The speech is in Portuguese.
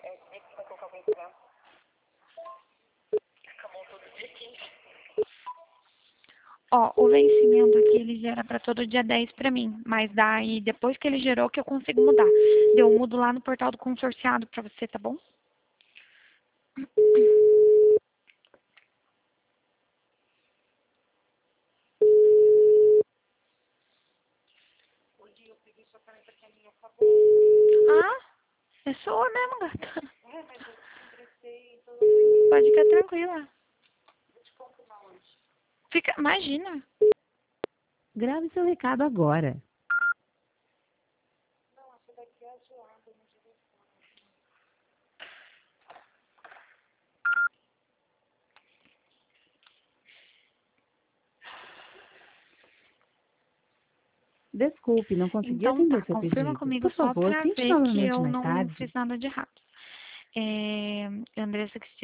Ó, o vencimento aqui, ele gera para todo dia 10 para mim. Mas daí, depois que ele gerou, que eu consigo mudar. Eu mudo lá no portal do consorciado para você, tá bom? Ah, é sua mesmo, gata. Pode ficar tranquila. Fica, imagina. Grave seu recado agora. Desculpe, não consegui Então tá, atender seu confirma pedido. comigo Por só favor, pra tente ver que novamente eu mais não tarde. fiz nada de errado. Andressa